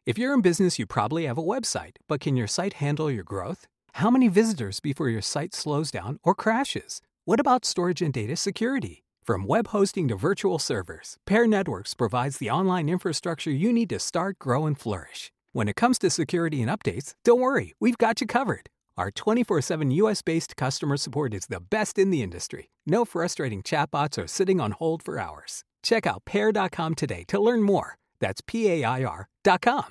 If you're in business, you probably have a website, but can your site handle your growth? How many visitors before your site slows down or crashes? What about storage and data security? From web hosting to virtual servers, Pair Networks provides the online infrastructure you need to start, grow, and flourish. When it comes to security and updates, don't worry, we've got you covered. Our 24/7 US-based customer support is the best in the industry. No frustrating chatbots or sitting on hold for hours. Check out pair.com today to learn more. That's PAIR.com.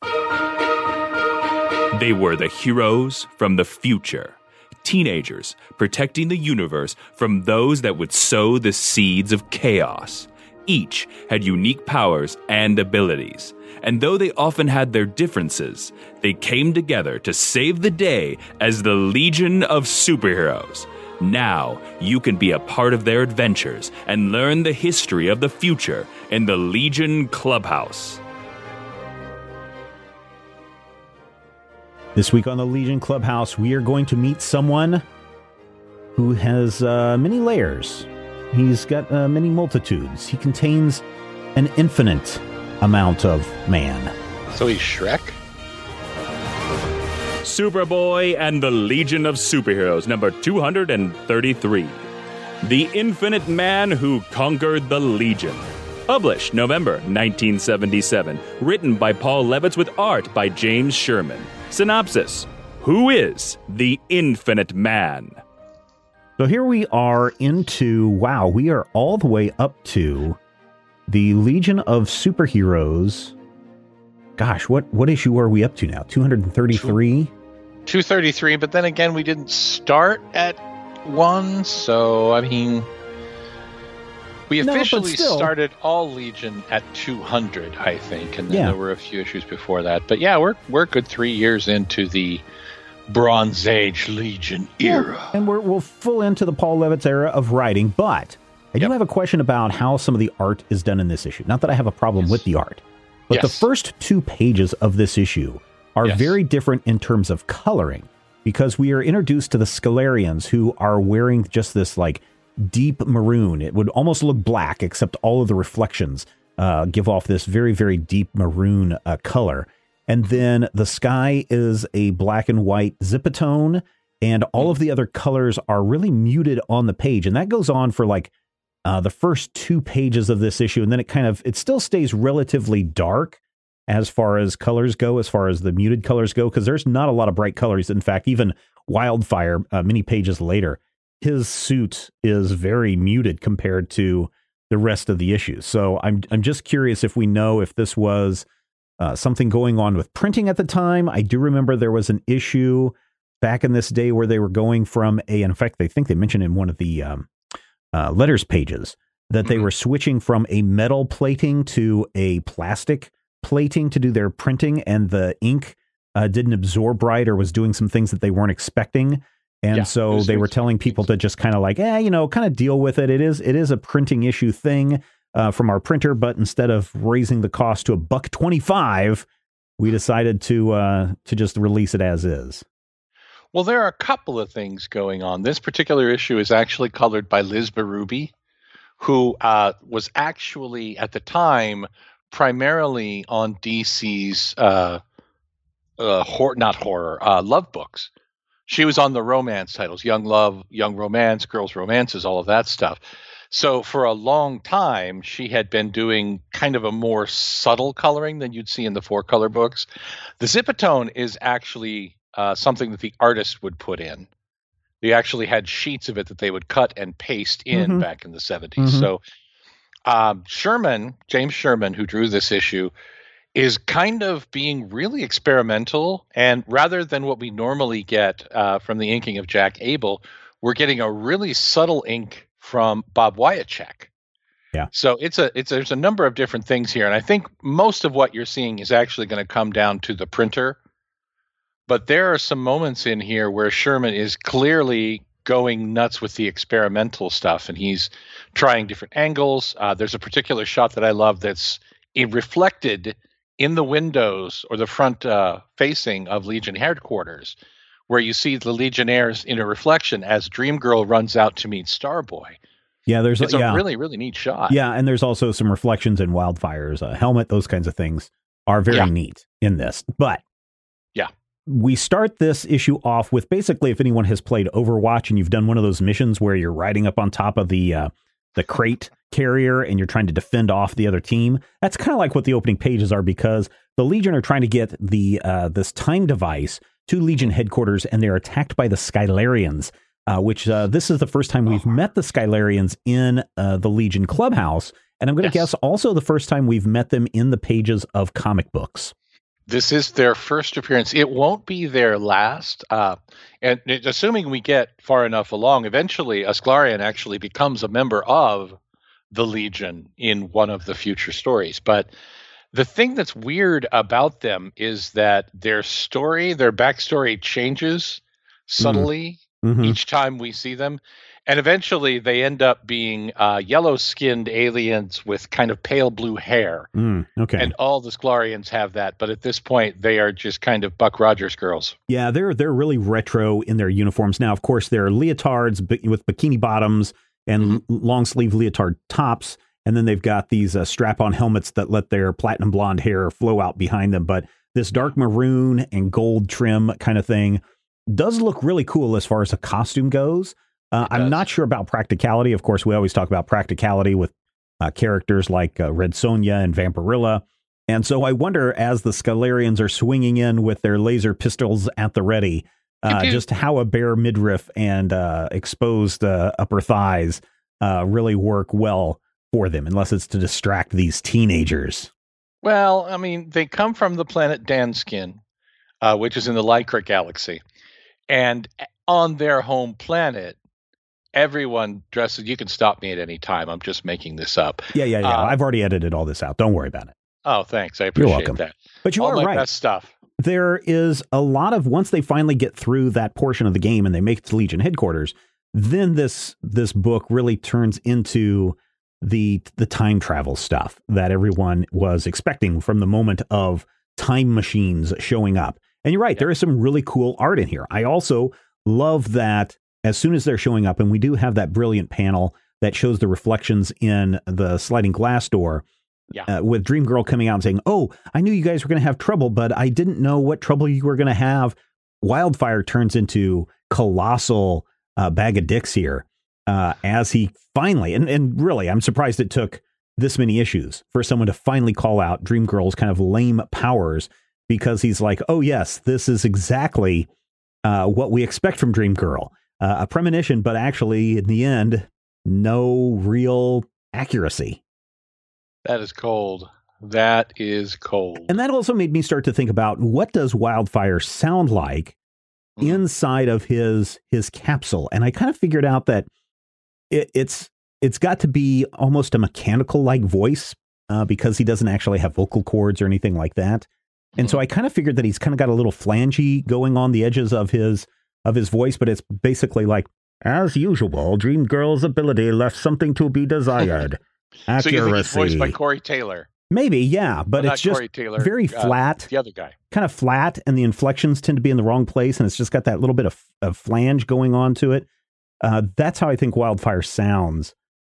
They were the heroes from the future. Teenagers protecting the universe from those that would sow the seeds of chaos. Each had unique powers and abilities. And though they often had their differences, they came together to save the day as the Legion of Superheroes. Now, you can be a part of their adventures and learn the history of the future in the Legion Clubhouse. This week on the Legion Clubhouse, we are going to meet someone who has many layers. He's got many multitudes. He contains an infinite amount of man. So he's Shrek? Superboy and the Legion of Superheroes, number 233. The Infinite Man Who Conquered the Legion. Published November 1977. Written by Paul Levitz with art by James Sherman. Synopsis: who is the Infinite Man? So here we are we are all the way up to the Legion of Superheroes. Gosh, what issue are we up to now? 233? 233, but then again, we didn't start at 1, so, I mean, we officially started all Legion at 200, I think, and then there were a few issues before that. But yeah, we're a good 3 years into the Bronze Age Legion era. And we're full into the Paul Levitz era of writing, but I do have a question about how some of the art is done in this issue. Not that I have a problem with the art, but the first 2 pages of this issue are very different in terms of coloring, because we are introduced to the Scalarians, who are wearing just this like deep maroon. It would almost look black, except all of the reflections give off this very, very deep maroon color. And then the sky is a black and white zipatone, and all of the other colors are really muted on the page. And that goes on for like the first 2 pages of this issue. And then it still stays relatively dark as far as colors go, as far as the muted colors go, because there's not a lot of bright colors. In fact, even Wildfire, many pages later, his suit is very muted compared to the rest of the issues. So I'm just curious if we know if this was something going on with printing at the time. I do remember there was an issue back in this day where they were going from in fact, they think they mentioned in one of the letters pages that they were switching from a metal plating to a plastic plating to do their printing, and the ink didn't absorb right or was doing some things that they weren't expecting. And so they were telling people to just kind of like, kind of deal with it. It is a printing issue thing from our printer, but instead of raising the cost to $1.25, we decided to just release it as is. Well, there are a couple of things going on. This particular issue is actually colored by Liz Berube, who was actually at the time primarily on DC's love books. She was on the romance titles, Young Love, Young Romance, Girls Romances, all of that stuff. So for a long time, she had been doing kind of a more subtle coloring than you'd see in the 4-color books. The Zipatone is actually something that the artist would put in. They actually had sheets of it that they would cut and paste in back in the 70s. So James Sherman, who drew this issue, is kind of being really experimental. And rather than what we normally get from the inking of Jack Abel, we're getting a really subtle ink from Bob Wiacek. Yeah. So there's a number of different things here. And I think most of what you're seeing is actually going to come down to the printer. But there are some moments in here where Sherman is clearly going nuts with the experimental stuff, and he's trying different angles. There's a particular shot that I love that's reflected in the windows or the front facing of Legion headquarters, where you see the Legionnaires in a reflection as Dreamgirl runs out to meet Starboy. Yeah, it's a really, really neat shot. Yeah, and there's also some reflections in Wildfire's helmet, those kinds of things. are very neat in this. But we start this issue off with basically, if anyone has played Overwatch and you've done one of those missions where you're riding up on top of the crate carrier and you're trying to defend off the other team, that's kind of like what the opening pages are, because the Legion are trying to get the this time device to Legion headquarters, and they're attacked by the Skylarians, which this is the first time we've met the Skylarians in the Legion clubhouse. And I'm going to guess also the first time we've met them in the pages of comic books. This is their first appearance. It won't be their last. And assuming we get far enough along, eventually a Sklarian actually becomes a member of the Legion in one of the future stories. But the thing that's weird about them is that their backstory changes subtly each time we see them. And eventually they end up being yellow-skinned aliens with kind of pale blue hair. Okay. And all the Sklarians have that. But at this point, they are just kind of Buck Rogers girls. Yeah, they're really retro in their uniforms. Now, of course, they're leotards with bikini bottoms and long-sleeve leotard tops. And then they've got these strap-on helmets that let their platinum blonde hair flow out behind them. But this dark maroon and gold trim kind of thing does look really cool as far as a costume goes. I'm not sure about practicality. Of course, we always talk about practicality with characters like Red Sonja and Vampirilla. And so I wonder, as the Skylarians are swinging in with their laser pistols at the ready, just how a bare midriff and exposed upper thighs really work well for them, unless it's to distract these teenagers. Well, I mean, they come from the planet Danskin, which is in the Lycra galaxy. And on their home planet, everyone dresses. You can stop me at any time. I'm just making this up. Yeah. I've already edited all this out. Don't worry about it. Oh, thanks. I appreciate that. But you all are my right. Best stuff. There is a lot of, once they finally get through that portion of the game and they make it to Legion headquarters, then this book really turns into the time travel stuff that everyone was expecting from the moment of time machines showing up. And you're right. There is some really cool art in here. I also love that as soon as they're showing up, and we do have that brilliant panel that shows the reflections in the sliding glass door, with Dream Girl coming out and saying, "Oh, I knew you guys were going to have trouble, but I didn't know what trouble you were going to have." Wildfire turns into colossal bag of dicks here as he finally, and really, I'm surprised it took this many issues for someone to finally call out Dream Girl's kind of lame powers, because he's like, "Oh yes, this is exactly what we expect from Dream Girl." A premonition, but actually, in the end, no real accuracy. That is cold. That is cold. And that also made me start to think about, what does Wildfire sound like inside of his capsule? And I kind of figured out that it's got to be almost a mechanical-like voice because he doesn't actually have vocal cords or anything like that. And so I kind of figured that he's kind of got a little flangey going on the edges of his voice, but it's basically like, "As usual, Dream Girl's ability left something to be desired." Accuracy. So you think it's voiced by Corey Taylor? Maybe, yeah, but it's just Taylor, very flat. The other guy. Kind of flat, and the inflections tend to be in the wrong place, and it's just got that little bit of flange going on to it. That's how I think Wildfire sounds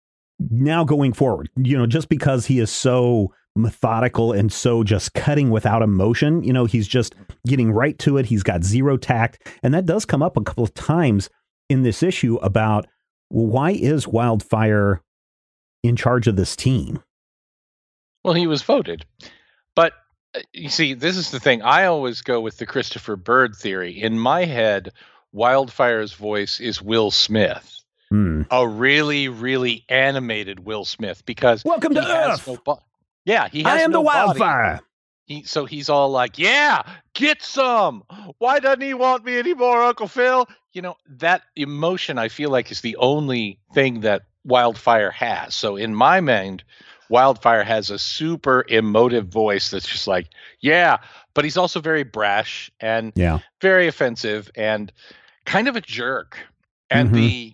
now going forward. Just because he is so methodical and so just cutting without emotion, he's just getting right to it. He's got zero tact. And that does come up a couple of times in this issue about, well, why is Wildfire in charge of this team? Well, he was voted. But you see, this is the thing. I always go with the Christopher Bird theory. In my head, Wildfire's voice is Will Smith. A really, really animated Will Smith, because welcome to Earth. He has I am no the Wildfire. So he's all like, "Yeah, get some. Why doesn't he want me anymore, Uncle Phil?" That emotion, I feel like, is the only thing that Wildfire has. So in my mind, Wildfire has a super emotive voice that's just like, yeah, but he's also very brash and very offensive and kind of a jerk. And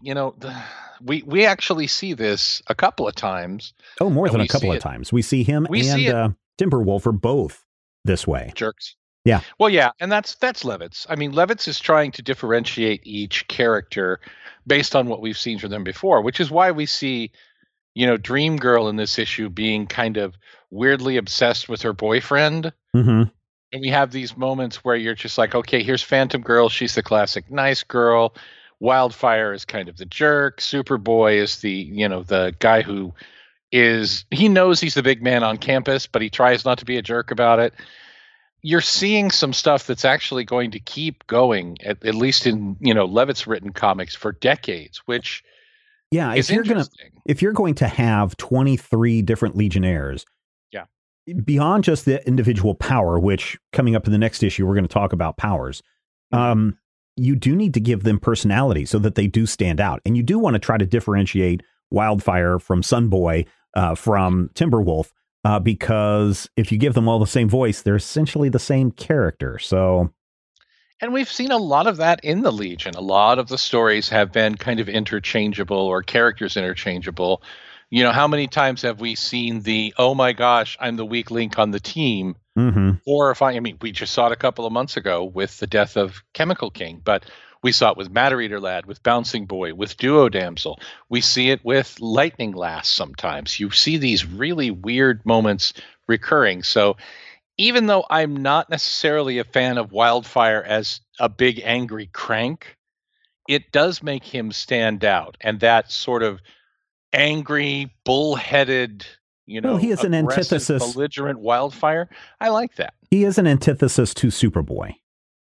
we actually see this a couple of times. Oh, more than a couple of times. We see him and Timberwolf are both this way. Jerks. Yeah. Well, yeah, and that's Levitz. I mean, Levitz is trying to differentiate each character based on what we've seen from them before, which is why we see Dream Girl in this issue being kind of weirdly obsessed with her boyfriend. Mm-hmm. And we have these moments where you're just like, okay, here's Phantom Girl. She's the classic nice girl. Wildfire is kind of the jerk. Superboy is the guy who he knows he's the big man on campus, but he tries not to be a jerk about it. You're seeing some stuff that's actually going to keep going, at least in, Levitt's written comics for decades, which is interesting. If you're going to have 23 different Legionnaires, yeah, beyond just the individual power, which coming up in the next issue, we're going to talk about powers, you do need to give them personality so that they do stand out. And you do want to try to differentiate Wildfire from Sunboy, from Timberwolf, because if you give them all the same voice, they're essentially the same character. And we've seen a lot of that in the Legion. A lot of the stories have been kind of interchangeable, or characters interchangeable. How many times have we seen the, oh my gosh, I'm the weak link on the team? Mm-hmm. Horrifying. I mean, we just saw it a couple of months ago with the death of Chemical King, but we saw it with Matter Eater Lad, with Bouncing Boy, with Duo Damsel. We see it with Lightning Lass sometimes. You see these really weird moments recurring. So even though I'm not necessarily a fan of Wildfire as a big angry crank, it does make him stand out. And that sort of angry, bullheaded, he is an antithesis, belligerent Wildfire. I like that. He is an antithesis to Superboy.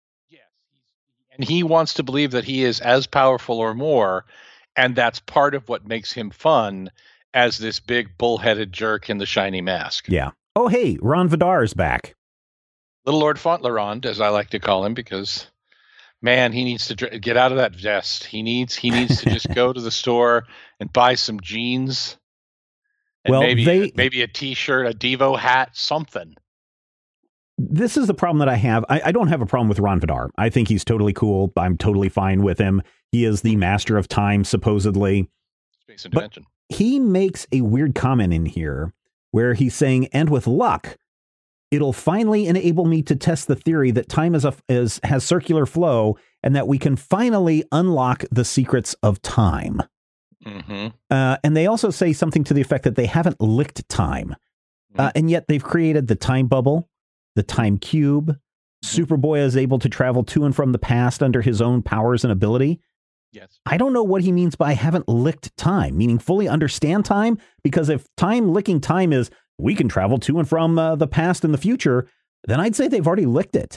And he wants to believe that he is as powerful or more, and that's part of what makes him fun as this big bullheaded jerk in the shiny mask. Yeah. Oh, hey, Ron Vidar is back. Little Lord Fauntleroy, as I like to call him, because, man, he needs to get out of that vest. He needs to just go to the store and buy some jeans, and maybe a T-shirt, a Devo hat, something. This is the problem that I have. I don't have a problem with Ron Vidar. I think he's totally cool. I'm totally fine with him. He is the master of time, supposedly. Space and dimension. But he makes a weird comment in here where he's saying, and with luck, it'll finally enable me to test the theory that time has circular flow and that we can finally unlock the secrets of time. Mm-hmm. And they also say something to the effect that they haven't licked time. And yet they've created the time bubble, the time cube. Superboy is able to travel to and from the past under his own powers and ability. Yes. I don't know what he means by haven't licked time, meaning fully understand time, because if licking time is we can travel to and from the past and the future, then I'd say they've already licked it.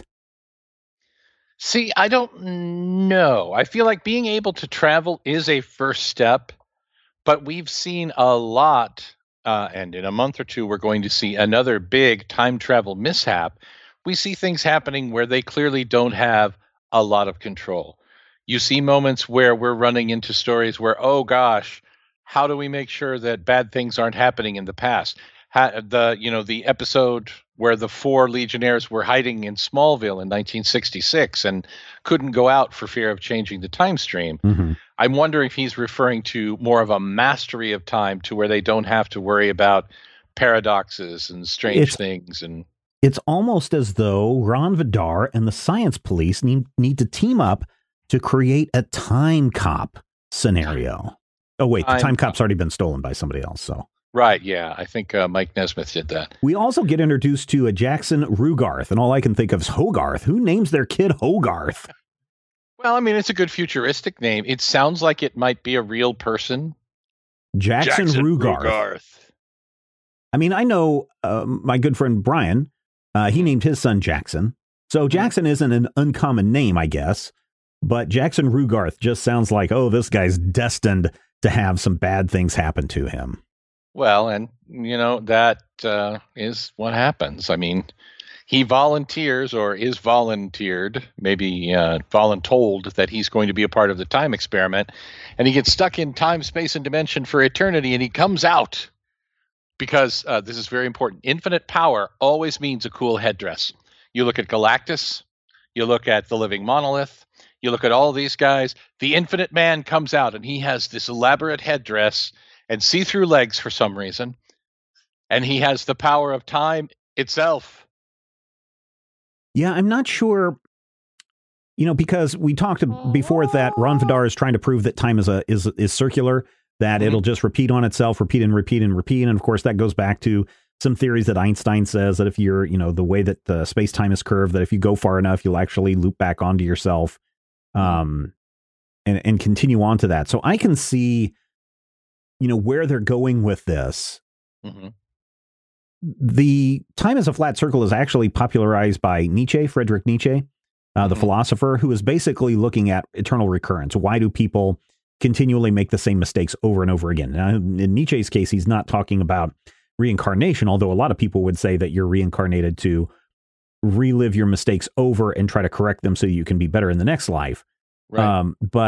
See, I don't know. I feel like being able to travel is a first step, but we've seen a lot, and in a month or two, we're going to see another big time travel mishap. We see things happening where they clearly don't have a lot of control. You see moments where we're running into stories where, oh gosh, how do we make sure that bad things aren't happening in the past? The episode where the 4 Legionnaires were hiding in Smallville in 1966 and couldn't go out for fear of changing the time stream. Mm-hmm. I'm wondering if he's referring to more of a mastery of time to where they don't have to worry about paradoxes and strange things. And it's almost as though Ron Vidar and the Science Police need to team up to create a time cop scenario. Oh, wait, the time cop's already been stolen by somebody else, so. Right, yeah. I think Mike Nesmith did that. We also get introduced to a Jackson Rugarth, and all I can think of is Hogarth. Who names their kid Hogarth? Well, I mean, it's a good futuristic name. It sounds like it might be a real person. Jackson Rugarth. I mean, I know my good friend Brian, he named his son Jackson. So Jackson isn't an uncommon name, I guess. But Jackson Rugarth just sounds like, oh, this guy's destined to have some bad things happen to him. Well, and, that is what happens. I mean, he volunteers or is volunteered, maybe voluntold that he's going to be a part of the time experiment. And he gets stuck in time, space, and dimension for eternity. And he comes out because this is very important. Infinite power always means a cool headdress. You look at Galactus. You look at the Living Monolith. You look at all these guys, the Infinite Man comes out and he has this elaborate headdress and see-through legs for some reason. And he has the power of time itself. Yeah, I'm not sure, because we talked before that Ron Vidar is trying to prove that time is circular. that it'll just repeat on itself, repeat and repeat and repeat. And of course, that goes back to some theories that Einstein says that if you're, the way that the space-time is curved, that if you go far enough, you'll actually loop back onto yourself and continue on to that. So I can see, where they're going with this. Mm-hmm. The time as a flat circle is actually popularized by Nietzsche, Friedrich Nietzsche, the philosopher, who is basically looking at eternal recurrence. Why do people continually make the same mistakes over and over again? Now, in Nietzsche's case, he's not talking about reincarnation, although a lot of people would say that you're reincarnated to relive your mistakes over and try to correct them so you can be better in the next life. Right.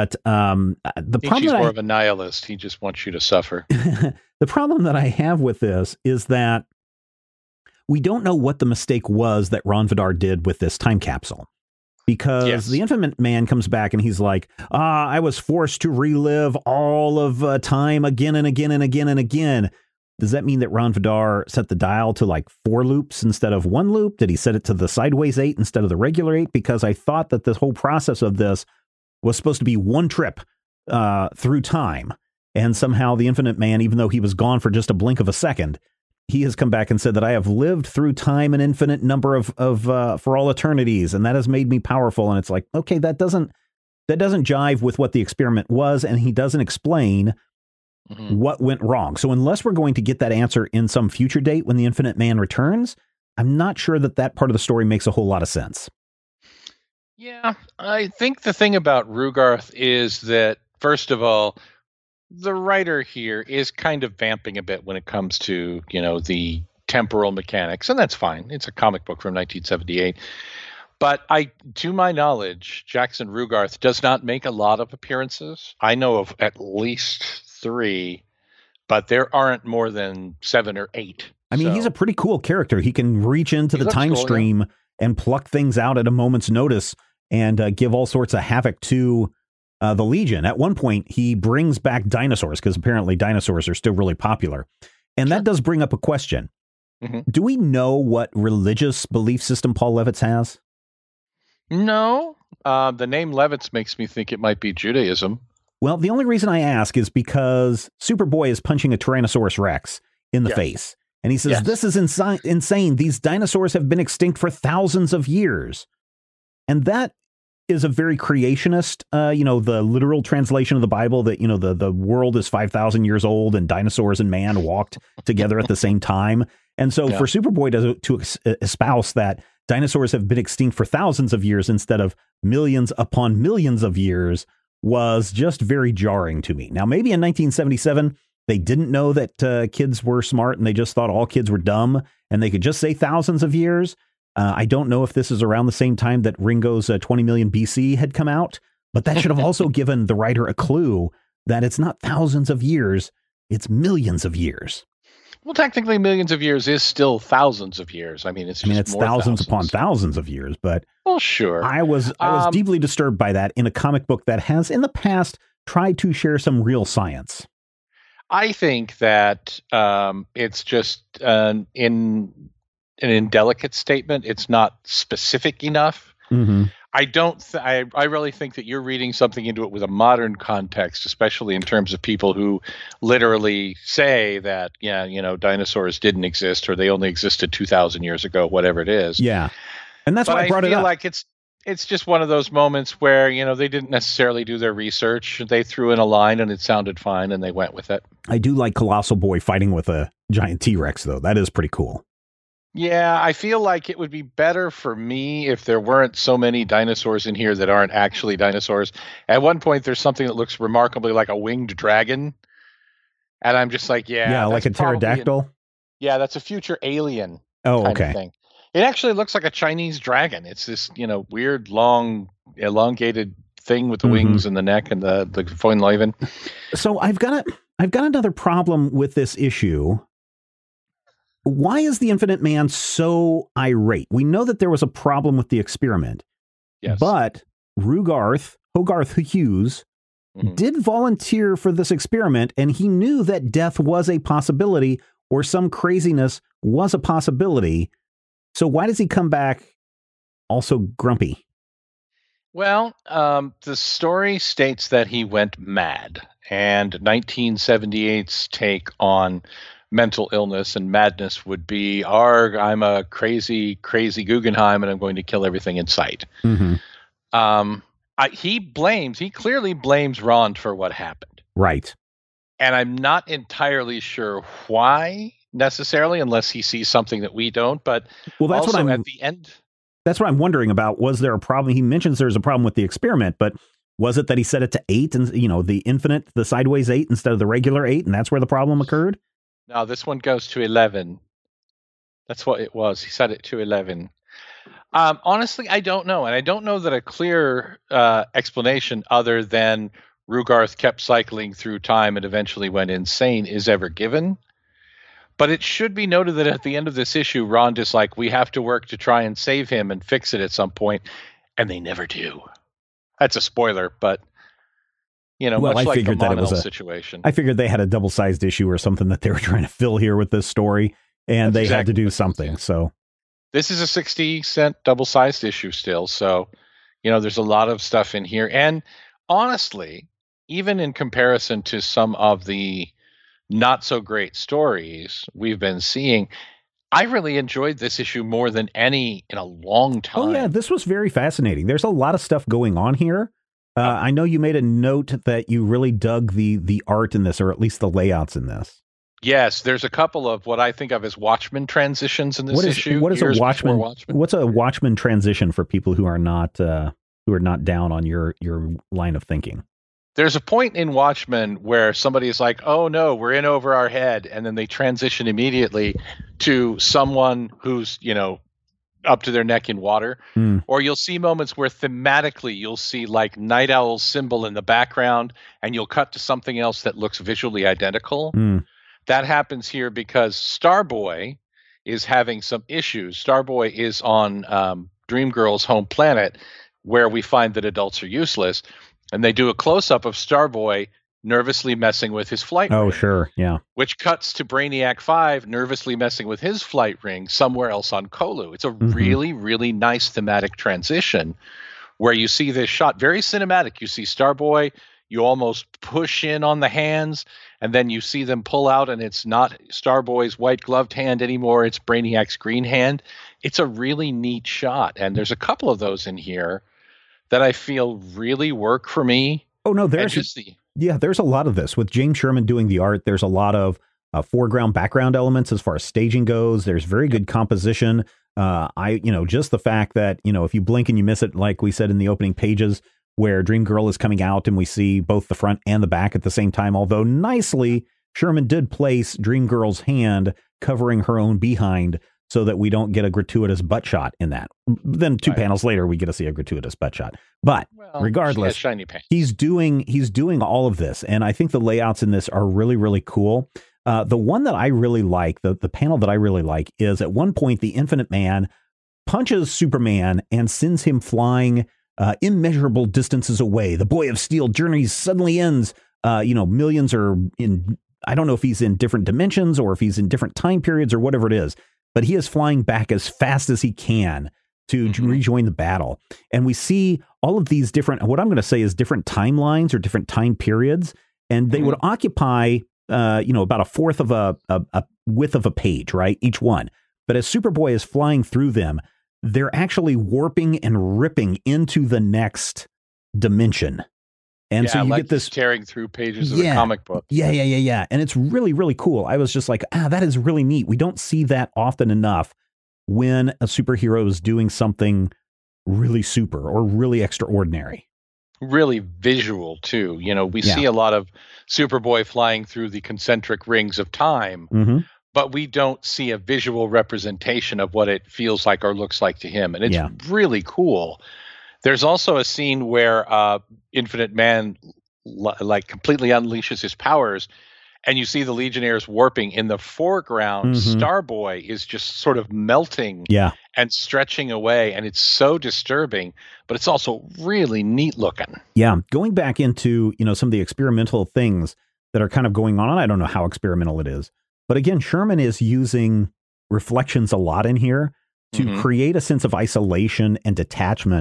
The problem is more of a nihilist. He just wants you to suffer. The problem that I have with this is that we don't know what the mistake was that Ron Vidar did with this time capsule. Because the Infinite Man comes back and he's like, I was forced to relive all of time again and again and again and again. Does that mean that Ron Vidar set the dial to like 4 loops instead of 1 loop? Did he set it to the sideways 8 instead of the regular 8? Because I thought that this whole process of this was supposed to be one trip through time. And somehow the Infinite Man, even though he was gone for just a blink of a second, he has come back and said that I have lived through time an infinite number of for all eternities, and that has made me powerful. And it's like, okay, that doesn't jive with what the experiment was, and he doesn't explain what went wrong. So unless we're going to get that answer in some future date when the Infinite Man returns, I'm not sure that part of the story makes a whole lot of sense. Yeah, I think the thing about Rugarth is that, first of all, the writer here is kind of vamping a bit when it comes to, the temporal mechanics, and that's fine. It's a comic book from 1978. But to my knowledge, Jackson Rugarth does not make a lot of appearances. I know of at least 3, but there aren't more than 7 or 8. I mean, he's a pretty cool character. He can reach into the time stream and pluck things out at a moment's notice and give all sorts of havoc to the Legion. At one point, he brings back dinosaurs because apparently dinosaurs are still really popular. And that does bring up a question. Mm-hmm. Do we know what religious belief system Paul Levitz has? No. The name Levitz makes me think it might be Judaism. Well, the only reason I ask is because Superboy is punching a Tyrannosaurus Rex in the face. And he says, this is insane. These dinosaurs have been extinct for thousands of years. And that is a very creationist, the literal translation of the Bible that, the world is 5,000 years old and dinosaurs and man walked together at the same time. And so for Superboy to espouse that dinosaurs have been extinct for thousands of years instead of millions upon millions of years was just very jarring to me. Now, maybe in 1977, they didn't know that kids were smart and they just thought all kids were dumb and they could just say thousands of years. I don't know if this is around the same time that Ringo's 20 million BC had come out, but that should have also given the writer a clue that it's not thousands of years, it's millions of years. Well, technically, millions of years is still thousands of years. I mean, it's thousands upon thousands of years, but well, sure. I was deeply disturbed by that in a comic book that has in the past tried to share some real science. I think that it's just in an indelicate statement. It's not specific enough. Mm-hmm. I really think that you're reading something into it with a modern context, especially in terms of people who literally say that, dinosaurs didn't exist or they only existed 2,000 years ago, whatever it is. Yeah. And that's why I brought it up. I feel like it's just one of those moments where, they didn't necessarily do their research. They threw in a line and it sounded fine and they went with it. I do like Colossal Boy fighting with a giant T-Rex, though. That is pretty cool. Yeah, I feel like it would be better for me if there weren't so many dinosaurs in here that aren't actually dinosaurs. At one point, there's something that looks remarkably like a winged dragon. And I'm just like, like a pterodactyl? That's a future alien kind of thing. It actually looks like a Chinese dragon. It's this, weird, long, elongated thing with the wings and the neck and the Foinleuven. So I've got another problem with this issue. Why is the Infinite Man so irate? We know that there was a problem with the experiment, but Hogarth Hughes did volunteer for this experiment, and he knew that death was a possibility or some craziness was a possibility. So why does he come back also grumpy? Well, the story states that he went mad, and 1978's take on mental illness and madness would be, "Arg, I'm a crazy, crazy Guggenheim, and I'm going to kill everything in sight." Mm-hmm. He clearly blames Rond for what happened. Right. And I'm not entirely sure why necessarily, unless he sees something that we don't. But well, that's also what I'm at the end. That's what I'm wondering about. Was there a problem? He mentions there's a problem with the experiment, but was it that he set it to 8 and, the infinite, the sideways 8 instead of the regular 8, and that's where the problem occurred? No, this one goes to 11. That's what it was. He set it to 11. Honestly, I don't know. And I don't know that a clear explanation other than Rugarth kept cycling through time and eventually went insane is ever given. But it should be noted that at the end of this issue, Rond is like, we have to work to try and save him and fix it at some point, and they never do. That's a spoiler, but much like the Mon-El situation. I figured they had a double-sized issue or something that they were trying to fill here with this story, and they had to do something. So this is a 60-cent double-sized issue still, so there's a lot of stuff in here. And honestly, even in comparison to some of the not so great stories we've been seeing, I really enjoyed this issue more than any in a long time. Oh yeah, this was very fascinating. There's a lot of stuff going on here. I know you made a note that you really dug the art in this, or at least the layouts in this. Yes, there's a couple of what I think of as Watchmen transitions in this issue. What is a Watchmen? What's a Watchmen transition for people who are not down on your line of thinking? There's a point in Watchmen where somebody is like, "Oh no, we're in over our head," and then they transition immediately to someone who's up to their neck in water. Or you'll see moments where thematically you'll see like Night Owl's symbol in the background, and you'll cut to something else that looks visually identical. That happens here because Starboy is having some issues. Starboy is on Dreamgirl's home planet, where we find that adults are useless. And they do a close-up of Starboy nervously messing with his flight ring. Oh, sure, yeah. Which cuts to Brainiac 5 nervously messing with his flight ring somewhere else on Kolu. It's a really, really nice thematic transition where you see this shot, very cinematic. You see Starboy, you almost push in on the hands, and then you see them pull out, and it's not Starboy's white-gloved hand anymore. It's Brainiac's green hand. It's a really neat shot, and there's a couple of those in here that I feel really work for me. Oh, no, there's a lot of this. With James Sherman doing the art, there's a lot of foreground, background elements as far as staging goes. There's very good composition. Just the fact that, if you blink and you miss it, like we said in the opening pages, where Dreamgirl is coming out and we see both the front and the back at the same time, although nicely, Sherman did place Dreamgirl's hand covering her own behind so that we don't get a gratuitous butt shot in that. Then two panels later, we get to see a gratuitous butt shot. But regardless, shiny pants. he's doing all of this. And I think the layouts in this are really, really cool. The one that I really like, the panel that I really like, is at one point, the Infinite Man punches Superman and sends him flying immeasurable distances away. The Boy of Steel journey suddenly ends. Millions are in, I don't know if he's in different dimensions or if he's in different time periods or whatever it is. But he is flying back as fast as he can to rejoin the battle. And we see all of these different, what I'm going to say is different timelines or different time periods. And they would occupy, about a fourth of a width of a page, right? Each one. But as Superboy is flying through them, they're actually warping and ripping into the next dimension. And so you get this tearing through pages of a comic book. Yeah. And it's really, really cool. I was just like, that is really neat. We don't see that often enough when a superhero is doing something really super or really extraordinary. Really visual, too. We see a lot of Superboy flying through the concentric rings of time, but we don't see a visual representation of what it feels like or looks like to him. And it's really cool. There's also a scene where Infinite Man completely unleashes his powers, and you see the Legionnaires warping. In the foreground, Starboy is just sort of melting and stretching away, and it's so disturbing, but it's also really neat looking. Yeah, going back into some of the experimental things that are kind of going on, I don't know how experimental it is, but again, Sherman is using reflections a lot in here to create a sense of isolation and detachment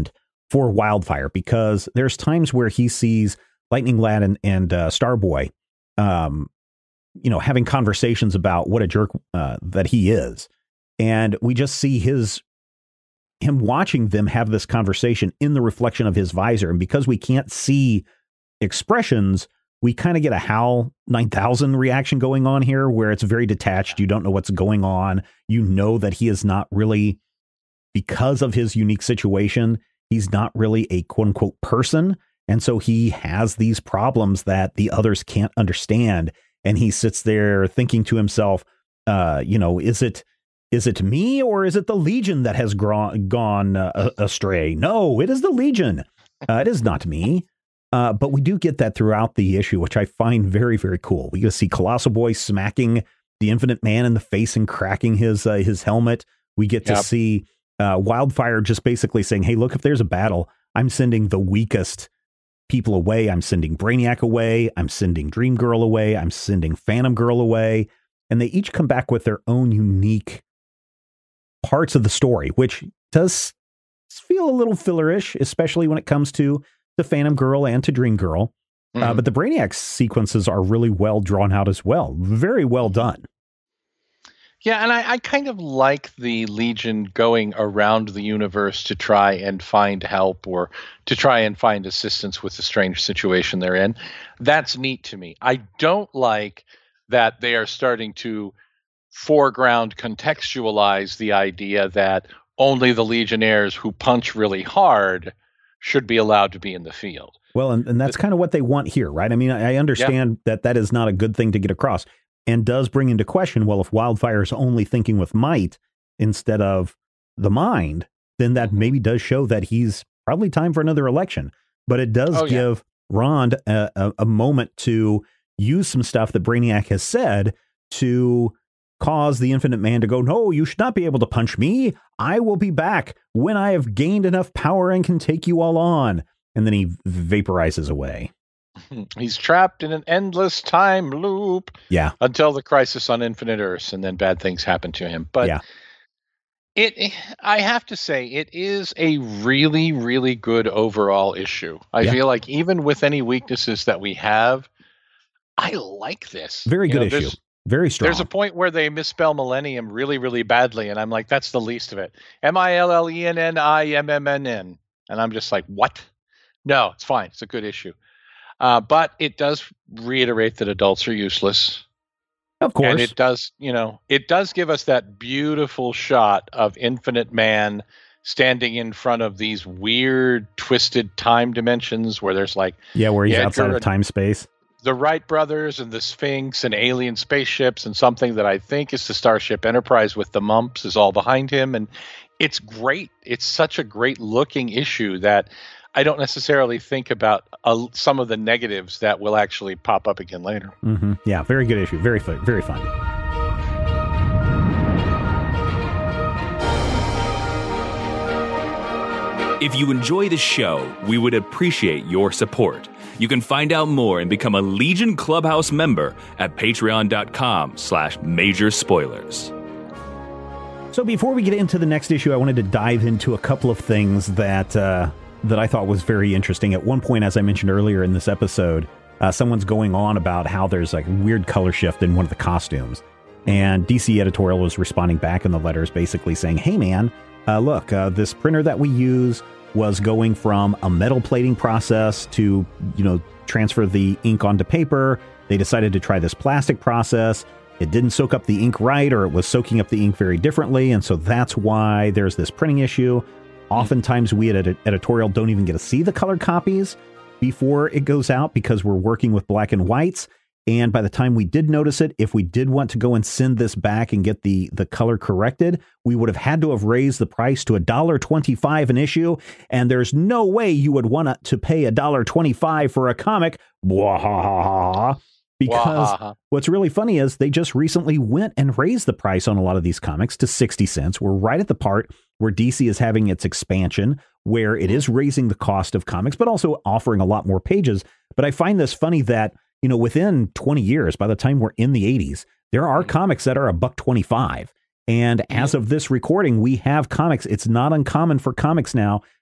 for Wildfire, because there's times where he sees Lightning Lad and Starboy, having conversations about what a jerk that he is. And we just see him watching them have this conversation in the reflection of his visor. And because we can't see expressions, we kind of get a HAL 9000 reaction going on here, where it's very detached. You don't know what's going on. You know that he is not really, because of his unique situation, he's not really a quote unquote person. And so he has these problems that the others can't understand. And he sits there thinking to himself, is it me, or is it the Legion that has gone astray? No, it is the Legion. It is not me. But we do get that throughout the issue, which I find very, very cool. We get to see Colossal Boy smacking the Infinite Man in the face and cracking his helmet. We get to see Wildfire just basically saying, hey, look, if there's a battle, I'm sending the weakest people away. I'm sending Brainiac away. I'm sending Dream Girl away. I'm sending Phantom Girl away. And they each come back with their own unique parts of the story, which does feel a little fillerish, especially when it comes to the Phantom Girl and to Dream Girl. But the Brainiac sequences are really well drawn out as well. Very well done. Yeah, and I kind of like the Legion going around the universe to try and find help, or to try and find assistance with the strange situation they're in. That's neat to me. I don't like that they are starting to foreground contextualize the idea that only the Legionnaires who punch really hard should be allowed to be in the field. Well, and that's kind of what they want here, right? I mean, I understand that is not a good thing to get across, and does bring into question, well, if Wildfire is only thinking with might instead of the mind, then that maybe does show that he's probably time for another election. But it does give Rond a moment to use some stuff that Brainiac has said to cause the Infinite Man to go, no, you should not be able to punch me. I will be back when I have gained enough power and can take you all on. And then he vaporizes away. He's trapped in an endless time loop. Yeah. Until the Crisis on Infinite Earths, and then bad things happen to him. But I have to say, it is a really, really good overall issue. I feel like even with any weaknesses that we have, I like this. Very good issue. Very strong. There's a point where they misspell Millennium really, really badly, and I'm like, that's the least of it. MILLENNIMMNN. And I'm just like, what? No, it's fine. It's a good issue. But it does reiterate that adults are useless. Of course. And it does give us that beautiful shot of Infinite Man standing in front of these weird, twisted time dimensions where there's like... Yeah, where he's outside of time-space. The Wright brothers and the Sphinx and alien spaceships, and something that I think is the Starship Enterprise with the mumps is all behind him. And it's great. It's such a great looking issue that I don't necessarily think about some of the negatives that will actually pop up again later. Mm-hmm. Yeah, very good issue. Very fun. Very fun. If you enjoy the show, we would appreciate your support. You can find out more and become a Legion Clubhouse member at patreon.com/major spoilers. So before we get into the next issue, I wanted to dive into a couple of things that I thought was very interesting. At one point, as I mentioned earlier in this episode, someone's going on about how there's like a weird color shift in one of the costumes. And DC Editorial was responding back in the letters basically saying, hey man, look, this printer that we use was going from a metal plating process to, transfer the ink onto paper. They decided to try this plastic process. It didn't soak up the ink right, or it was soaking up the ink very differently. And so that's why there's this printing issue. Oftentimes we at Editorial don't even get to see the color copies before it goes out because we're working with black and whites. And by the time we did notice it, if we did want to go and send this back and get the color corrected, we would have had to have raised the price to $1.25 an issue. And there's no way you would want to pay $1.25 for a comic. Because what's really funny is they just recently went and raised the price on a lot of these comics to 60 cents. We're right at the part where DC is having its expansion, where it is raising the cost of comics, but also offering a lot more pages. But I find this funny that, within 20 years, by the time we're in the 80s, there are comics that are $1.25. And as of this recording, we have comics. It's not uncommon for comics now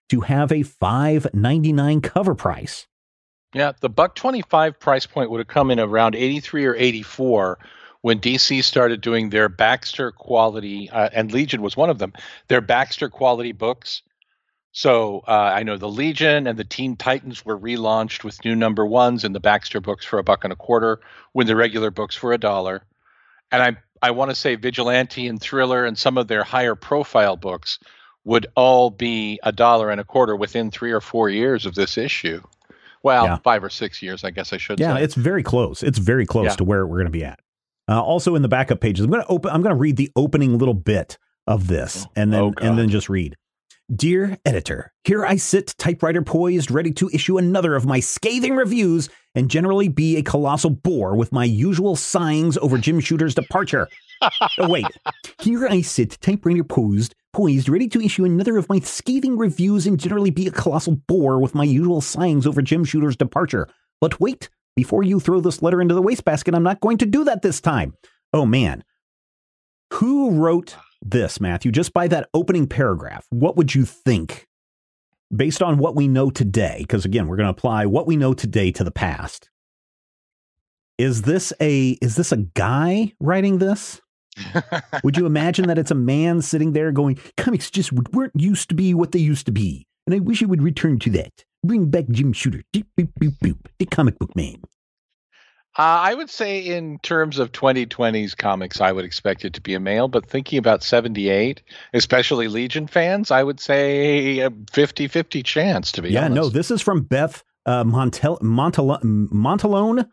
to have a $5.99 cover price. Yeah, the $1.25 price point would have come in around 83 or 84 when DC started doing their Baxter quality, and Legion was one of them, their Baxter quality books. So I know the Legion and the Teen Titans were relaunched with new number ones in the Baxter books for $1.25, when the regular books for $1. And I want to say Vigilante and Thriller and some of their higher profile books would all be $1.25 within 3 or 4 years of this issue. Well, 5 or 6 years, I guess I should say. Yeah, it's very close. It's very close to where we're going to be at. Also in the backup pages, I'm going to read the opening little bit of this and then just read. Dear editor, here I sit, typewriter poised, ready to issue another of my scathing reviews and generally be a colossal bore with my usual sighings over Jim Shooter's departure. Oh, wait. Here I sit, typewriter poised, ready to issue another of my scathing reviews and generally be a colossal bore with my usual sighings over Jim Shooter's departure. But wait, before you throw this letter into the wastebasket, I'm not going to do that this time. Oh, man. Who wrote this, Matthew? Just by that opening paragraph, what would you think based on what we know today? Because again, we're going to apply what we know today to the past. Is this a guy writing this? Would you imagine that it's a man sitting there going, comics just weren't used to be what they used to be, and I wish it would return to that. Bring back Jim Shooter, beep, beep, beep, beep, the comic book man. I would say in terms of 2020's comics, I would expect it to be a male, but thinking about 78, especially Legion fans, I would say a 50-50 chance, to be honest. Yeah, no, this is from Beth Montalone.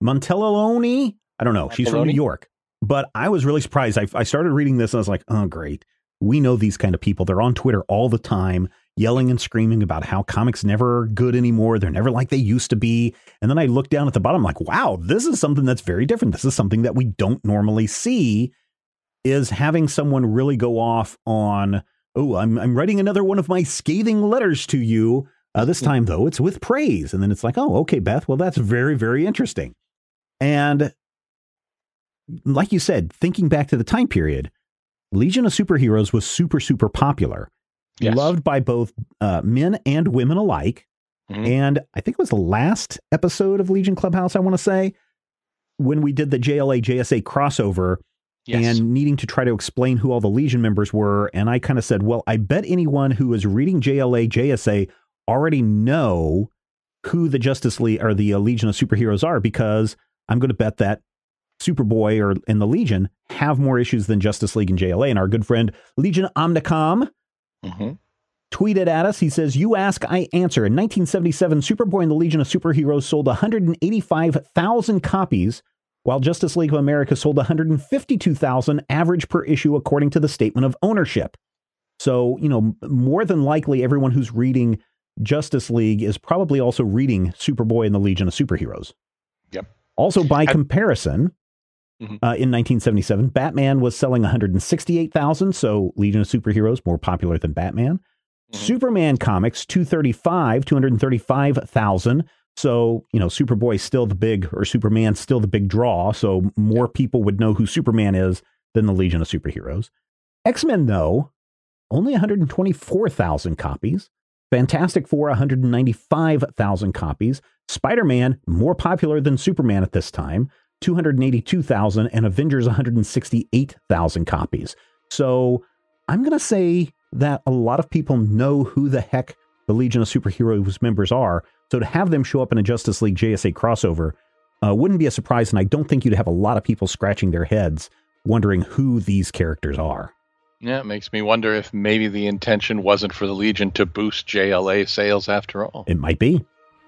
I don't know. She's from New York. But I was really surprised. I started reading this and I was like, oh, great. We know these kind of people. They're on Twitter all the time, yelling and screaming about how comics never are good anymore. They're never like they used to be. And then I look down at the bottom, like, wow, this is something that's very different. This is something that we don't normally see, is having someone really go off on, oh, I'm writing another one of my scathing letters to you. This time, though, it's with praise. And then it's like, oh, okay, Beth, well, that's very, very interesting. And like you said, thinking back to the time period, Legion of Superheroes was super, super popular, loved by both men and women alike. Mm-hmm. And I think it was the last episode of Legion Clubhouse, I want to say, when we did the JLA JSA crossover and needing to try to explain who all the Legion members were. And I kind of said, well, I bet anyone who is reading JLA JSA already know who the Justice League or the Legion of Superheroes are, because I'm going to bet that Superboy and the Legion have more issues than Justice League and JLA. And our good friend Legion Omnicom tweeted at us. He says, you ask, I answer. In 1977, Superboy and the Legion of Superheroes sold 185,000 copies, while Justice League of America sold 152,000 average per issue, according to the statement of ownership. So, you know, more than likely, everyone who's reading Justice League is probably also reading Superboy and the Legion of Superheroes. Yep. Also, by comparison, in 1977, Batman was selling 168,000, so Legion of Superheroes more popular than Batman. Superman comics, 235,000. So, you know, Superboy's still the big, or Superman's still the big draw. So more people would know who Superman is than the Legion of Superheroes. X-Men, though, only 124,000 copies. Fantastic Four, 195,000 copies. Spider-Man, more popular than Superman at this time, 282,000, and Avengers, 168,000 copies. So I'm going to say that a lot of people know who the heck the Legion of Superheroes members are. So to have them show up in a Justice League JSA crossover wouldn't be a surprise, and I don't think you'd have a lot of people scratching their heads wondering who these characters are. Yeah, it makes me wonder if maybe the intention wasn't for the Legion to boost JLA sales after all. It might be.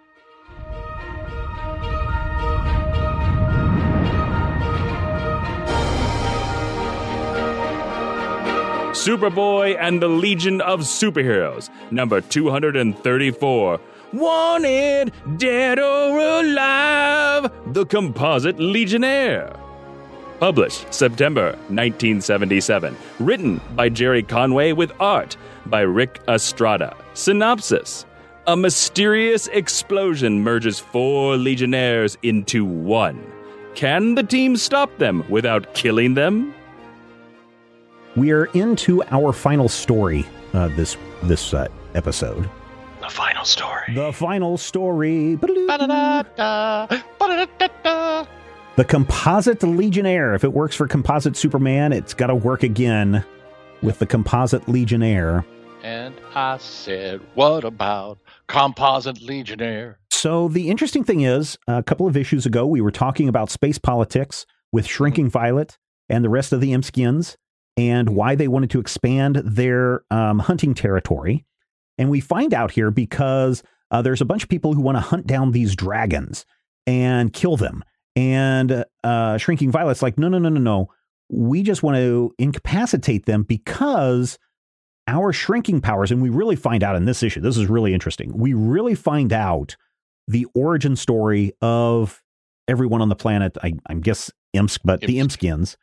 Superboy and the Legion of Superheroes, number 234. Wanted, dead or alive, the Composite Legionnaire. Published September 1977. Written by Jerry Conway with art by Rick Estrada. Synopsis. A mysterious explosion merges 4 Legionnaires into one. Can the team stop them without killing them? We are into our final story this episode. The final story. The final story. Ba-da-da-da. Ba-da-da-da-da. The Composite Legionnaire. If it works for Composite Superman, it's got to work again with the Composite Legionnaire. And I said, what about Composite Legionnaire? So the interesting thing is, a couple of issues ago, we were talking about space politics with Shrinking Violet and the rest of the Imskins and why they wanted to expand their hunting territory. And we find out here because there's a bunch of people who want to hunt down these dragons and kill them. And Shrinking Violet's like, no. We just want to incapacitate them because our shrinking powers, and we really find out in this issue, this is really interesting. We really find out the origin story of everyone on the planet. I guess Imsk, but the Imskins.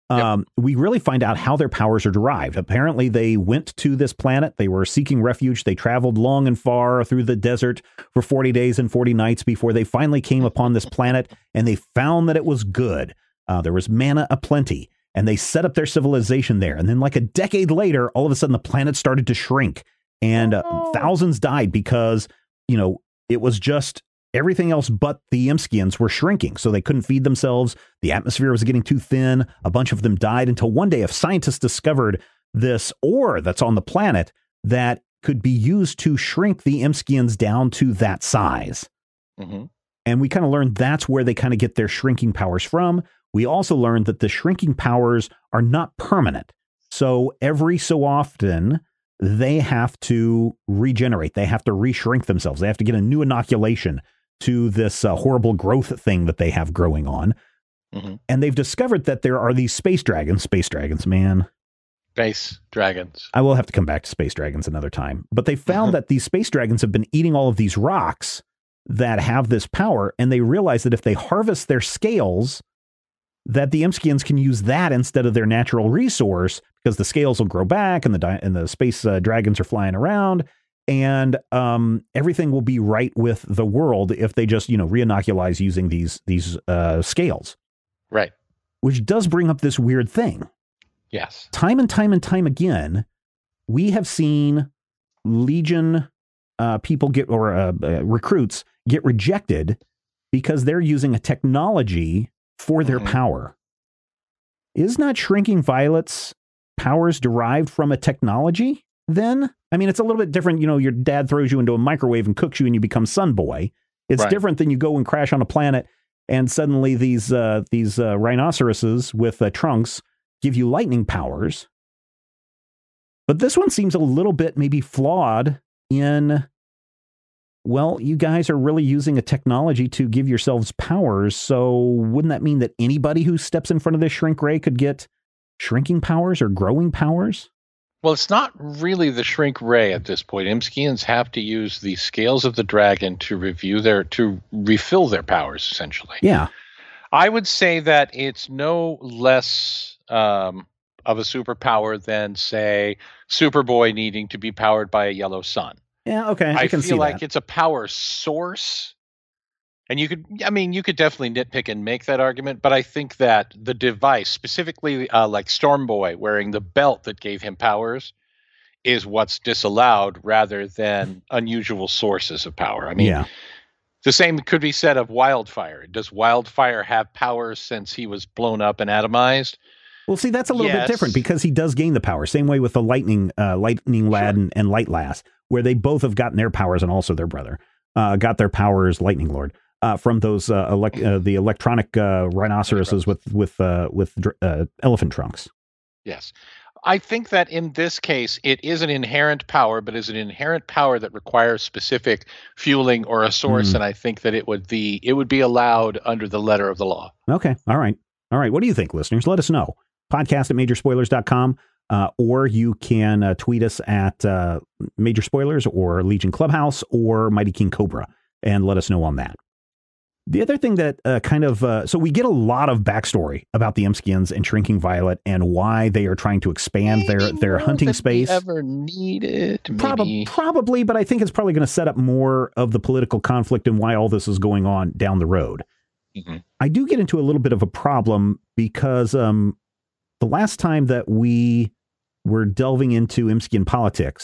We really find out how their powers are derived. Apparently, they went to this planet. They were seeking refuge. They traveled long and far through the desert for 40 days and 40 nights before they finally came upon this planet, and they found that it was good. There was manna aplenty, and they set up their civilization there. And then like a decade later, all of a sudden, the planet started to shrink, and thousands died because, it was just everything else but the Imskins were shrinking, so they couldn't feed themselves. The atmosphere was getting too thin. A bunch of them died until one day a scientist discovered this ore that's on the planet that could be used to shrink the Imskins down to that size. Mm-hmm. And we kind of learned that's where they kind of get their shrinking powers from. We also learned that the shrinking powers are not permanent. So every so often, they have to regenerate. They have to reshrink themselves. They have to get a new inoculation to this horrible growth thing that they have growing on. Mm-hmm. And they've discovered that there are these space dragons, man. Space dragons. I will have to come back to space dragons another time. But they found that these space dragons have been eating all of these rocks that have this power. And they realize that if they harvest their scales, that the Imskins can use that instead of their natural resource, because the scales will grow back and the space dragons are flying around. And everything will be right with the world if they just, re-inoculize using these scales. Right. Which does bring up this weird thing. Yes. Time and time again, we have seen Legion people recruits get rejected because they're using a technology for their power. Is not Shrinking Violet's powers derived from a technology then? I mean, it's a little bit different. Your dad throws you into a microwave and cooks you and you become Sun Boy. It's different than you go and crash on a planet and suddenly these rhinoceroses with trunks give you lightning powers. But this one seems a little bit maybe flawed in, well, you guys are really using a technology to give yourselves powers. So wouldn't that mean that anybody who steps in front of this shrink ray could get shrinking powers or growing powers? Well, it's not really the shrink ray at this point. Imskins have to use the scales of the dragon to refill their powers, essentially. Yeah. I would say that it's no less of a superpower than, say, Superboy needing to be powered by a yellow sun. Yeah, okay. I can feel see like that. it's a power source. And you could definitely nitpick and make that argument, but I think that the device, specifically like Stormboy wearing the belt that gave him powers, is what's disallowed rather than unusual sources of power. I mean, the same could be said of Wildfire. Does Wildfire have powers since he was blown up and atomized? Well, see, that's a little bit different because he does gain the power. Same way with the Lightning Lad and Light Lass, where they both have gotten their powers, and also their brother got their powers, Lightning Lord. From those the electronic rhinoceroses with elephant trunks. Yes. I think that in this case, it is an inherent power, but is an inherent power that requires specific fueling or a source. And I think that it would be allowed under the letter of the law. Okay. All right. What do you think, listeners? Let us know. Podcast at majorspoilers.com, or you can tweet us at Major Spoilers or Legion Clubhouse or Mighty King Cobra and let us know on that. The other thing that so we get a lot of backstory about the Imskins and Shrinking Violet and why they are trying to expand their hunting space. Ever needed? Probably, but I think it's probably going to set up more of the political conflict and why all this is going on down the road. Mm-hmm. I do get into a little bit of a problem because the last time that we were delving into Imskin politics,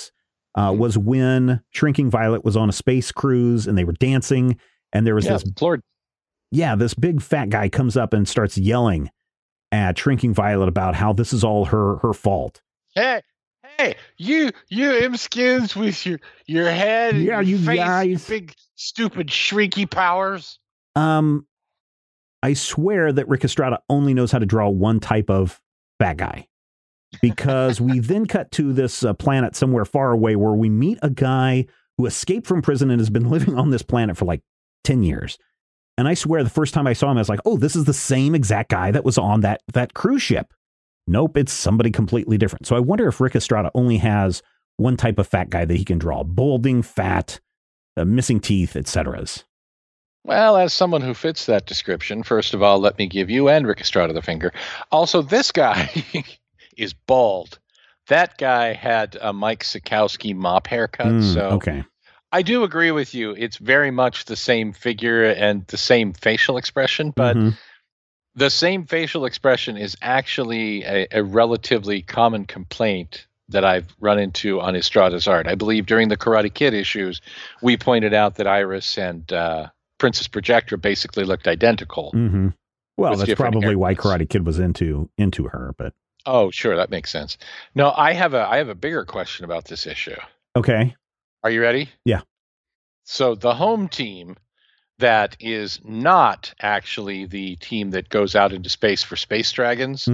was when Shrinking Violet was on a space cruise and they were dancing, and there was this big fat guy comes up and starts yelling at Shrinking Violet about how this is all her fault. Hey, you M-skins with your head and your you face, guys. your big stupid shrinky powers. I swear that Rick Estrada only knows how to draw one type of fat guy, because we then cut to this planet somewhere far away where we meet a guy who escaped from prison and has been living on this planet for like 10 years. And I swear the first time I saw him, I was like, oh, this is the same exact guy that was on that cruise ship. Nope, it's somebody completely different. So I wonder if Rick Estrada only has one type of fat guy that he can draw: balding, fat, missing teeth, etc. Well, as someone who fits that description, first of all, let me give you and Rick Estrada the finger. Also, this guy is bald. That guy had a Mike Sikowski mop haircut. Okay. I do agree with you. It's very much the same figure and the same facial expression, but the same facial expression is actually a relatively common complaint that I've run into on Estrada's art. I believe during the Karate Kid issues, we pointed out that Iris and Princess Projectra basically looked identical. Well, that's probably why Karate Kid was into her. But oh, sure, that makes sense. No, I have a bigger question about this issue. Okay, are you ready? Yeah. So the home team that is not actually the team that goes out into space for space dragons.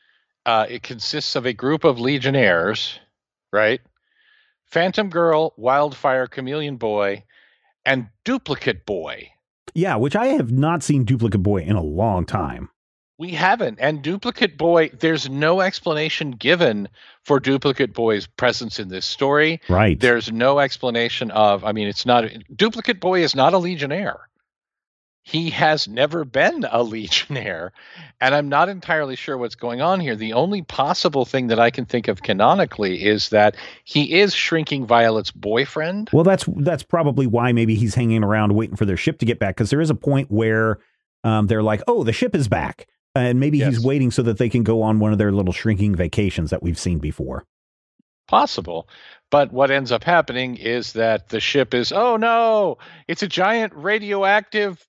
It consists of a group of Legionnaires, right? Phantom Girl, Wildfire, Chameleon Boy, and Duplicate Boy. Yeah, which I have not seen Duplicate Boy in a long time. We haven't. And Duplicate Boy, there's no explanation given for Duplicate Boy's presence in this story. Right. There's no explanation it's not, Duplicate Boy is not a Legionnaire. He has never been a Legionnaire, and I'm not entirely sure what's going on here. The only possible thing that I can think of canonically is that he is Shrinking Violet's boyfriend. Well, that's probably why maybe he's hanging around waiting for their ship to get back, because there is a point where they're like, oh, the ship is back, and maybe he's waiting so that they can go on one of their little shrinking vacations that we've seen before. Possible. But what ends up happening is that the ship is, oh no, it's a giant radioactive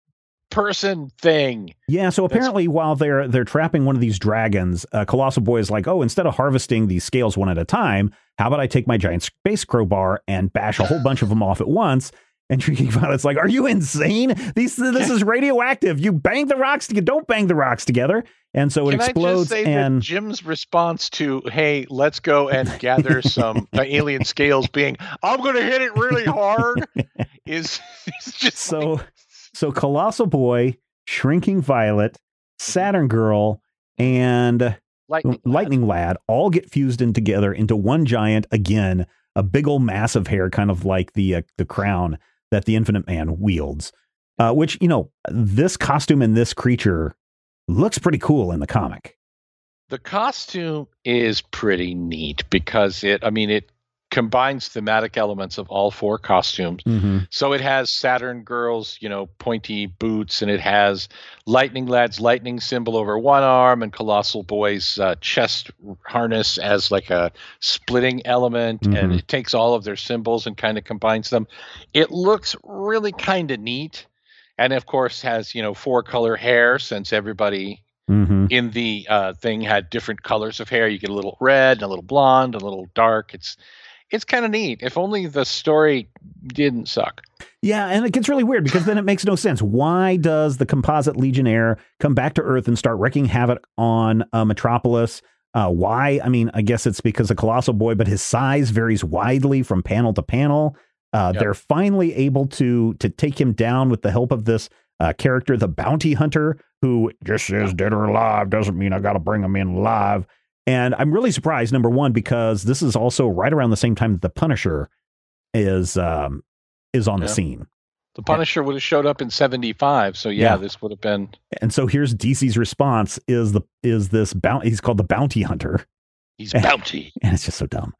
person thing. Yeah, so apparently while they're trapping one of these dragons, Colossal Boy is like, oh, instead of harvesting these scales one at a time, how about I take my giant space crowbar and bash a whole bunch of them off at once? And Shrinking Violet's like, are you insane? This is radioactive. You bang the rocks together. Don't bang the rocks together. And so it explodes. I just say that Jim's response to, hey, let's go and gather some alien scales being, I'm going to hit it really hard, is just So Colossal Boy, Shrinking Violet, Saturn Girl, and Lightning Lad all get fused in together into one giant, again, a big old mass of hair, kind of like the crown that the Infinite Man wields, which, this costume and this creature looks pretty cool in the comic. The costume is pretty neat because it combines thematic elements of all four costumes. So it has Saturn Girl's, pointy boots, and it has Lightning Lad's lightning symbol over one arm and Colossal Boy's chest harness as like a splitting element. And it takes all of their symbols and kind of combines them. It looks really kind of neat. And of course has, 4-color hair, since everybody in the thing had different colors of hair. You get a little red and a little blonde, a little dark. It's kind of neat. If only the story didn't suck. Yeah, and it gets really weird because then it makes no sense. Why does the composite Legionnaire come back to Earth and start wreaking havoc on Metropolis? Why? I guess it's because of Colossal Boy, but his size varies widely from panel to panel. They're finally able to take him down with the help of this character, the Bounty Hunter, who just says dead or alive doesn't mean I got to bring him in alive. And I'm really surprised, number one, because this is also right around the same time that the Punisher is on the scene. The Punisher would have showed up in 75, so this would have been. And so here's DC's response: is this bounty? He's called the Bounty Hunter. He's Bounty, and it's just so dumb.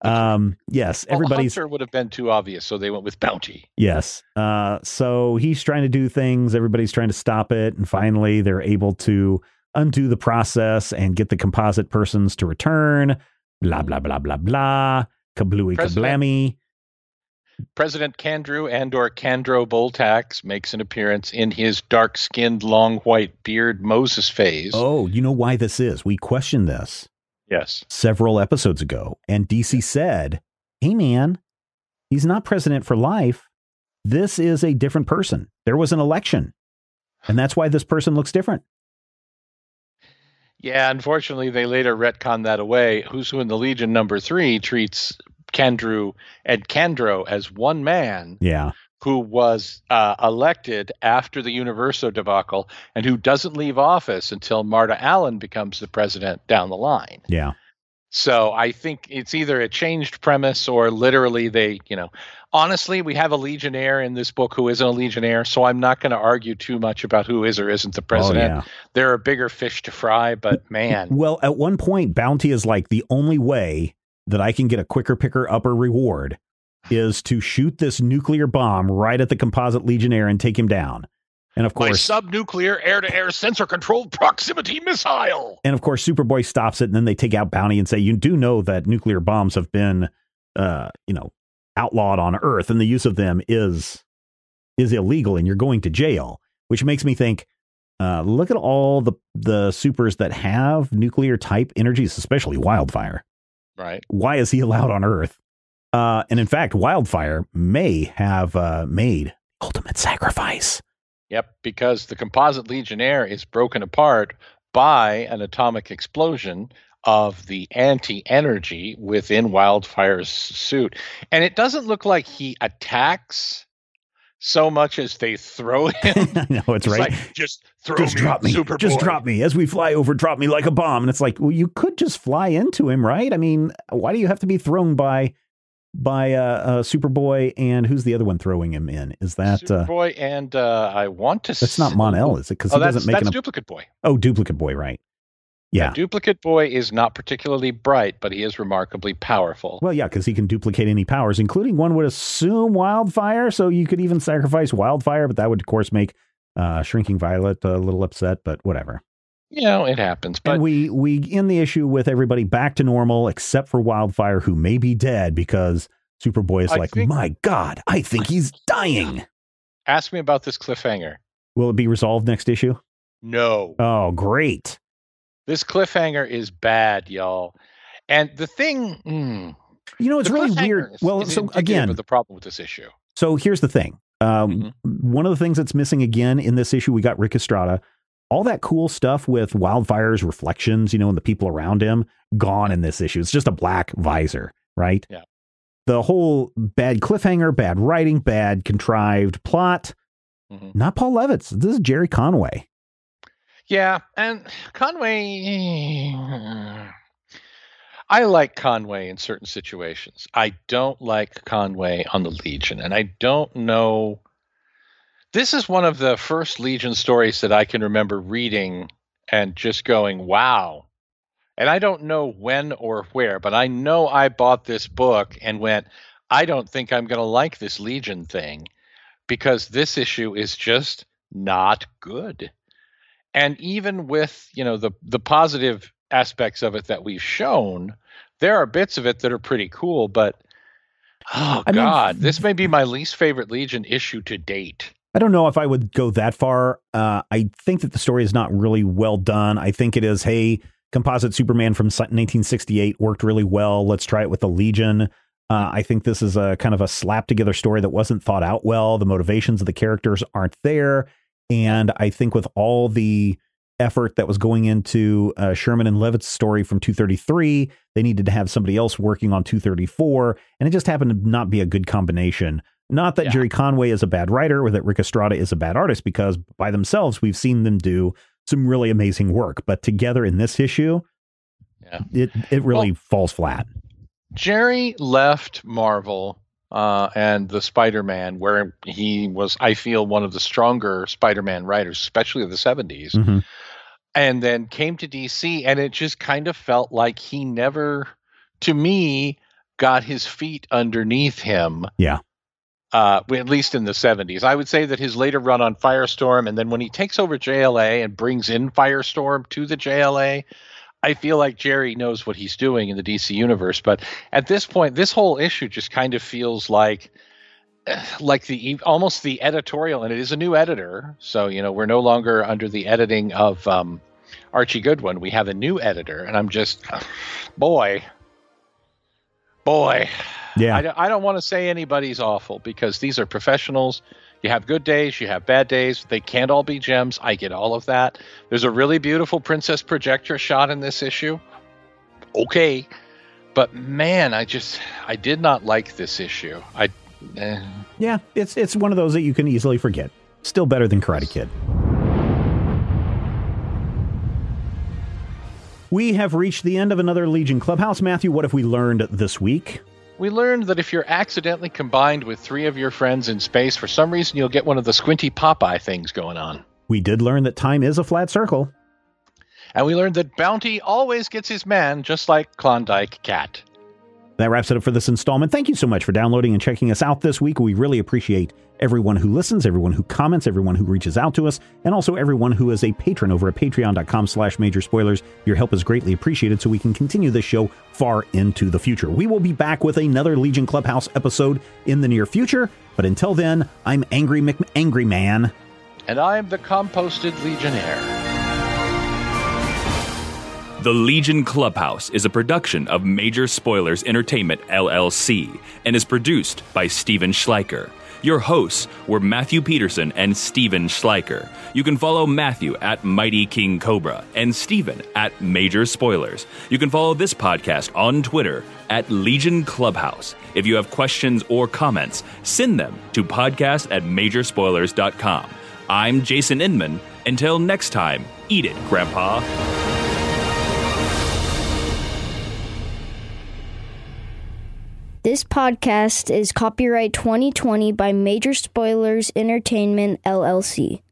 Yes, everybody's Hunter would have been too obvious, so they went with Bounty. Yes. So he's trying to do things. Everybody's trying to stop it, and finally they're able to undo the process and get the composite persons to return. Blah blah blah blah blah. Kablooey kablammy. President Kandrew and/or Kandro Boltax makes an appearance in his dark-skinned, long white beard Moses phase. Oh, you know why this is? We questioned this. Yes. Several episodes ago, and DC said, hey, man, he's not president for life. This is a different person. There was an election, and that's why this person looks different. Yeah, unfortunately, they later retconned that away. Who's Who in the Legion #3 treats Kandrew and Kandro as one man. Yeah. Who was elected after the Universo debacle and who doesn't leave office until Marta Allen becomes the president down the line. Yeah. So I think it's either a changed premise or literally honestly, we have a Legionnaire in this book who isn't a Legionnaire, so I'm not going to argue too much about who is or isn't the president. Oh, yeah. There are bigger fish to fry, but man. Well, at one point, Bounty is like, the only way that I can get a quicker picker upper reward is to shoot this nuclear bomb right at the composite Legionnaire and take him down. And of course, my subnuclear air-to-air sensor-controlled proximity missile. And of course, Superboy stops it, and then they take out Bounty and say, you do know that nuclear bombs have been, outlawed on Earth, and the use of them is illegal, and you're going to jail. Which makes me think, look at all the supers that have nuclear-type energies, especially Wildfire. Right. Why is he allowed on Earth? And in fact, Wildfire may have made ultimate sacrifice. Yep, because the composite Legionnaire is broken apart by an atomic explosion of the anti-energy within Wildfire's suit. And it doesn't look like he attacks so much as they throw him. I know, it's right. Like, just drop me, Superboy. Just drop me. As we fly over, drop me like a bomb. And it's like, well, you could just fly into him, right? I mean, why do you have to be thrown by Superboy, and who's the other one throwing him in? Is that Superboy and I want to? That's not Mon-El, is it? Because that's Duplicate Boy. Oh, Duplicate Boy, right? Yeah. Now, Duplicate Boy is not particularly bright, but he is remarkably powerful. Well, yeah, because he can duplicate any powers, including, one would assume, Wildfire. So you could even sacrifice Wildfire, but that would, of course, make Shrinking Violet a little upset. But whatever. It happens. But and we end the issue with everybody back to normal, except for Wildfire, who may be dead because Superboy is my God, I think he's dying. Ask me about this cliffhanger. Will it be resolved next issue? No. Oh, great. This cliffhanger is bad, y'all. And the thing, it's really weird. Well, so again, the problem with this issue. So here's the thing. One of the things that's missing again in this issue, we got Rick Estrada. All that cool stuff with Wildfire's reflections, and the people around him, gone in this issue. It's just a black visor, right? Yeah. The whole bad cliffhanger, bad writing, bad contrived plot. Not Paul Levitz. This is Jerry Conway. Yeah, and Conway, I like Conway in certain situations. I don't like Conway on the Legion, and I don't know. This is one of the first Legion stories that I can remember reading and just going, wow. And I don't know when or where, but I know I bought this book and went, I don't think I'm going to like this Legion thing because this issue is just not good. And even with, the positive aspects of it that we've shown, there are bits of it that are pretty cool, but this may be my least favorite Legion issue to date. I don't know if I would go that far. I think that the story is not really well done. I think it is, hey, composite Superman from 1968 worked really well. Let's try it with the Legion. I think this is a kind of a slap together story that wasn't thought out well. The motivations of the characters aren't there. And I think with all the effort that was going into Sherman and Levitt's story from 233, they needed to have somebody else working on 234. And it just happened to not be a good combination. Not that Jerry Conway is a bad writer or that Rick Estrada is a bad artist, because by themselves, we've seen them do some really amazing work. But together in this issue, it really falls flat. Jerry left Marvel and the Spider-Man, where he was, I feel, one of the stronger Spider-Man writers, especially of the 70s, and then came to DC, and it just kind of felt like he never, to me, got his feet underneath him. Yeah. At least in the 70s. I would say that his later run on Firestorm, and then when he takes over JLA and brings in Firestorm to the JLA, I feel like Jerry knows what he's doing in the DC universe, but at this point, this whole issue just kind of feels like almost the editorial, and it is a new editor, so we're no longer under the editing of Archie Goodwin. We have a new editor, and I'm just, boy. Yeah, I don't want to say anybody's awful because these are professionals. You have good days, you have bad days. They can't all be gems. I get all of that. There's a really beautiful Princess Projectra shot in this issue. Okay. But man, I did not like this issue. Yeah, it's one of those that you can easily forget. Still better than Karate Kid. We have reached the end of another Legion Clubhouse. Matthew, what have we learned this week? We learned that if you're accidentally combined with 3 of your friends in space, for some reason you'll get one of the squinty Popeye things going on. We did learn that time is a flat circle. And we learned that Bounty always gets his man, just like Klondike Cat. That wraps it up for this installment. Thank you so much for downloading and checking us out this week. We really appreciate everyone who listens, everyone who comments, everyone who reaches out to us, and also everyone who is a patron over at patreon.com/Major Spoilers. Your help is greatly appreciated so we can continue this show far into the future. We will be back with another Legion Clubhouse episode in the near future, but until then, I'm Angry Man. And I'm the Composted Legionnaire. The Legion Clubhouse is a production of Major Spoilers Entertainment, LLC, and is produced by Steven Schleicher. Your hosts were Matthew Peterson and Steven Schleicher. You can follow Matthew at Mighty King Cobra and Steven at Major Spoilers. You can follow this podcast on Twitter at Legion Clubhouse. If you have questions or comments, send them to podcast@majorspoilers.com. I'm Jason Inman. Until next time, eat it, Grandpa. This podcast is copyright 2020 by Major Spoilers Entertainment, LLC.